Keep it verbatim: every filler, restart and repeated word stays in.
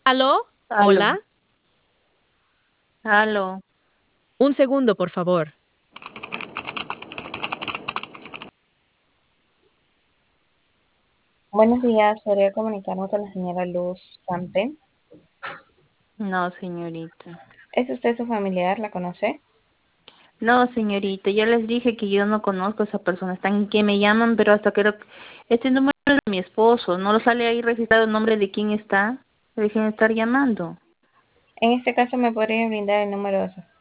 ¿Aló? Aló, Hola. aló. Un segundo, por favor. Buenos días, podría comunicarme con la señora Luz Campe. No, señorita. ¿Es usted su familiar? ¿La conoce? No, señorita, ya les dije que yo no conozco a esa persona. Están que me llaman, pero hasta creo que este número es de mi esposo. No lo sale ahí registrado el nombre de quién está. Dejen de estar llamando. En este caso, ¿me podría brindar el número de su